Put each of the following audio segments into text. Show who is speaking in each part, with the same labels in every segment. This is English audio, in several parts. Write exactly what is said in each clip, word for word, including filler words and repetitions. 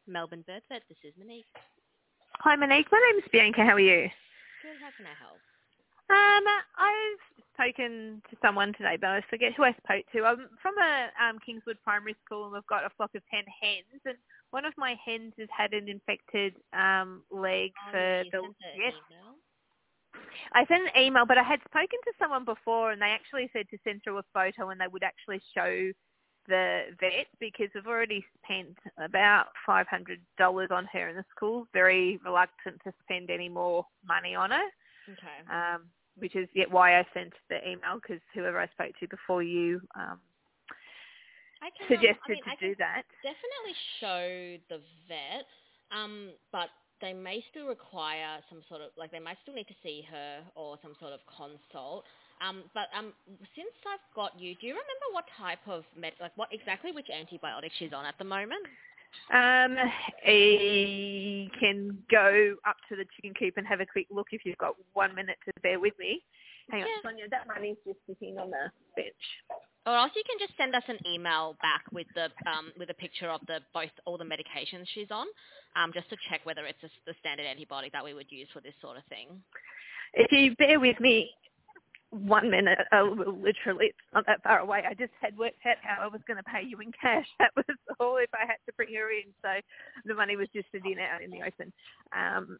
Speaker 1: Melbourne Bird Vet, this is Monique.
Speaker 2: Hi Monique, my name's Bianca, how are you?
Speaker 1: Good, how can I help?
Speaker 2: Um, I've spoken to someone today, but I forget who I spoke to. I'm from a um, Kingswood Primary School and we've got a flock of ten hens and one of my hens has had an infected um, leg
Speaker 1: Oh,
Speaker 2: for
Speaker 1: yeah, you
Speaker 2: the...
Speaker 1: sent the
Speaker 2: Yes.
Speaker 1: email?
Speaker 2: I sent an email, but I had spoken to someone before and they actually said to send through a photo and they would actually show the vet because we've already spent about five hundred dollars on her and the school's very reluctant to spend any more money on her.
Speaker 1: Okay.
Speaker 2: Um, which is yet why I sent the email because whoever I spoke to before you um,
Speaker 1: I can,
Speaker 2: suggested
Speaker 1: um, I mean,
Speaker 2: to
Speaker 1: I
Speaker 2: do
Speaker 1: can
Speaker 2: that.
Speaker 1: definitely show the vet, um, but they may still require some sort of, like, they might still need to see her or some sort of consult. Um, but um, since I've got you, do you remember what type of, med- like, what exactly which antibiotic she's on at the moment?
Speaker 2: Um, I can go up to the chicken coop and have a quick look if you've got one minute to bear with me. Hang on,
Speaker 1: Yeah.
Speaker 2: Sonia, that money's just sitting on the bench.
Speaker 1: Or else you can just send us an email back with the um, with a picture of the both all the medications she's on, um, just to check whether it's a, the standard antibiotic that we would use for this sort of thing.
Speaker 2: If you bear with me one minute, uh, literally, it's not that far away. I just had worked out how I was going to pay you in cash. That was all if I had to bring her in. So the money was just sitting out in the open. Um,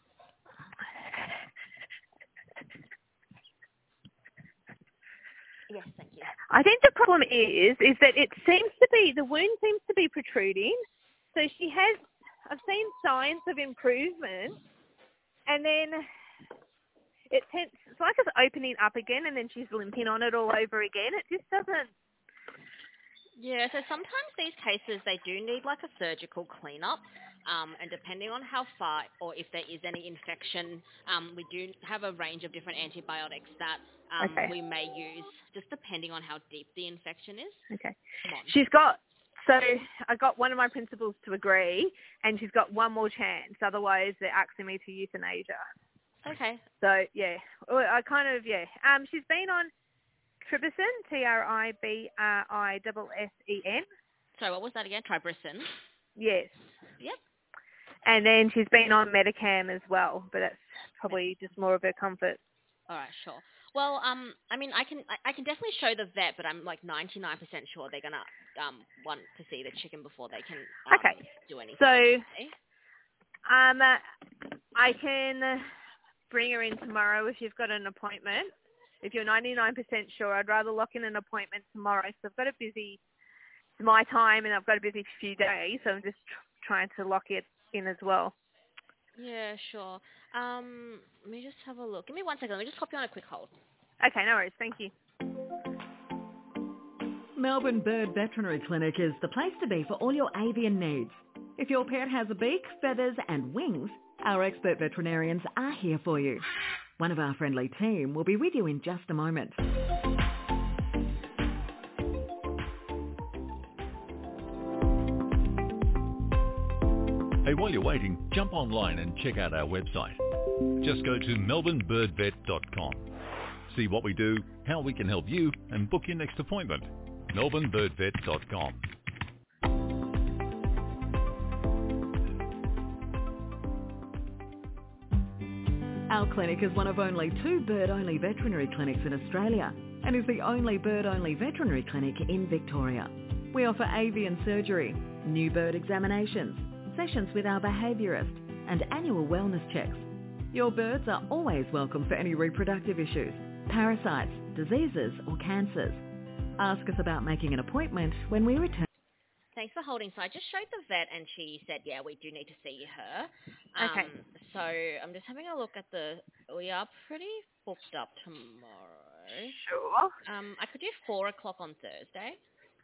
Speaker 1: Yes, thank you.
Speaker 2: I think the problem is, is that it seems to be, the wound seems to be protruding. So she has, I've seen signs of improvement and then it tends, it's like it's opening up again and then she's limping on it all over again. It just doesn't.
Speaker 1: Yeah, so sometimes these cases, they do need like a surgical cleanup, um, and depending on how far or if there is any infection, um, we do have a range of different antibiotics that um,
Speaker 2: Okay.
Speaker 1: we may use, just depending on how deep the infection is.
Speaker 2: Okay.
Speaker 1: Come on.
Speaker 2: She's got, so I got one of my principals to agree and she's got one more chance. Otherwise they're asking me to euthanasia.
Speaker 1: Okay.
Speaker 2: So yeah, Well, I kind of, yeah. Um, she's been on Tribicin, T R I B R I S S E N.
Speaker 1: Sorry, what was that again? Tribricin.
Speaker 2: Yes.
Speaker 1: Yep.
Speaker 2: And then she's been on Medicam as well, but that's probably just more of her comfort.
Speaker 1: All right, sure. Well, um, I mean, I can I, I can definitely show the vet, but I'm like ninety-nine percent sure they're gonna um want to see the chicken before they can um,
Speaker 2: Okay.
Speaker 1: do anything.
Speaker 2: So
Speaker 1: Okay?
Speaker 2: um, uh, I can bring her in tomorrow if you've got an appointment. If you're ninety-nine percent sure, I'd rather lock in an appointment tomorrow. So I've got a busy, it's my time and I've got a busy few days, so I'm just tr- trying to lock it in as well.
Speaker 1: Yeah, sure. Um, let me just have a look. Give me one second. Let me just pop you on a quick hold.
Speaker 2: Okay, no worries. Thank you.
Speaker 3: Melbourne Bird Veterinary Clinic is the place to be for all your avian needs. If your pet has a beak, feathers and wings, our expert veterinarians are here for you. One of our friendly team will be with you in just a moment.
Speaker 4: Hey, while you're waiting, jump online and check out our website. Just go to melbourne bird vet dot com. See what we do, how we can help you, and book your next appointment. melbourne bird vet dot com.
Speaker 3: Our clinic is one of only two bird-only veterinary clinics in Australia and is the only bird-only veterinary clinic in Victoria. We offer avian surgery, new bird examinations, sessions with our behaviourist and annual wellness checks. Your birds are always welcome for any reproductive issues, parasites, diseases or cancers. Ask us about making an appointment when we return.
Speaker 1: Thanks for holding. So I just showed the vet, and she said, yeah, we do need to see her. Um,
Speaker 2: Okay.
Speaker 1: So I'm just having a look at the. We are pretty booked up tomorrow.
Speaker 2: Sure.
Speaker 1: Um, I could do four o'clock on Thursday.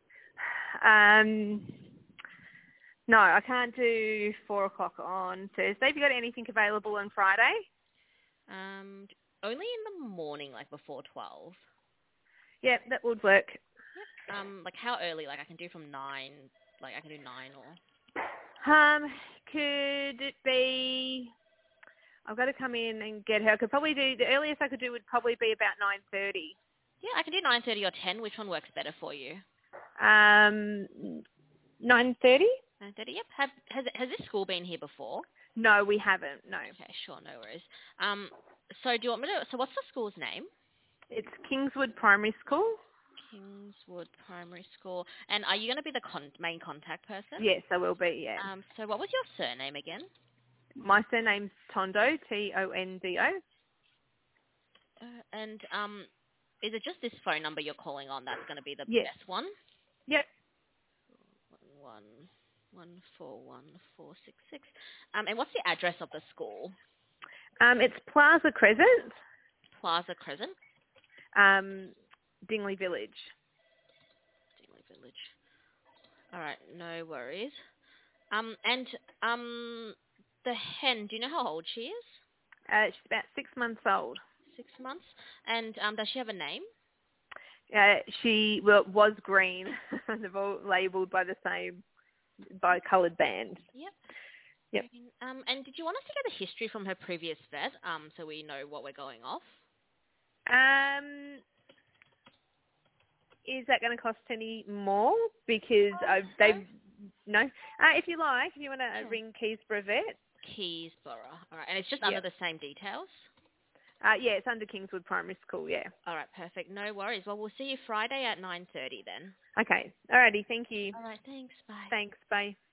Speaker 2: Um, no, I can't do four o'clock on Thursday. Have you got anything available on Friday?
Speaker 1: Um, only in the morning, like before twelve.
Speaker 2: Yep, that would work.
Speaker 1: Um, like how early? Like I can do from nine. Like I can do nine or.
Speaker 2: Um, could it be? I've got to come in and get her. I could probably do the earliest I could do would probably be about nine thirty.
Speaker 1: Yeah, I can do nine thirty or ten. Which one works better for you?
Speaker 2: Um, nine thirty.
Speaker 1: nine thirty. Yep. Have, has has this school been here before?
Speaker 2: No, we haven't. No.
Speaker 1: Okay, sure, no worries. Um, so do you want me to? So what's the school's name?
Speaker 2: It's Kingswood Primary School.
Speaker 1: Kingswood Primary School. And are you going to be the con- main contact person?
Speaker 2: Yes, I will be. Yeah.
Speaker 1: Um, so what was your surname again?
Speaker 2: My surname's Tondo. T O N D O.
Speaker 1: Uh, and um, is it just this phone number you're calling on that's going to be the
Speaker 2: Yes.
Speaker 1: best one?
Speaker 2: Yep.
Speaker 1: One one four one four six six. Um, and what's the address of the school?
Speaker 2: Um, it's Plaza Crescent,
Speaker 1: Plaza Crescent,
Speaker 2: um, Dingley Village.
Speaker 1: Dingley Village. All right, no worries. Um, and um, the hen. Do you know how old she is?
Speaker 2: Uh, she's about six months old.
Speaker 1: Six months. And um, does she have a name?
Speaker 2: Uh, she well, was green. They've all labelled by the same, by coloured band.
Speaker 1: Yep.
Speaker 2: Yep.
Speaker 1: Um, and did you want us to get a history from her previous vet, um, so we know what we're going off?
Speaker 2: Um, is that going to cost any more? Because uh, they've no. Uh, if you like, if you want to
Speaker 1: Sure.
Speaker 2: ring Keysborough Vet.
Speaker 1: Keysborough. All right, and it's just
Speaker 2: Yep.
Speaker 1: under the same details?
Speaker 2: Uh, yeah, it's under Kingswood Primary School. Yeah.
Speaker 1: All right, perfect. No worries. Well, we'll see you Friday at nine thirty then.
Speaker 2: Okay. Alrighty. Thank you.
Speaker 1: All right, thanks. Bye.
Speaker 2: Thanks. Bye.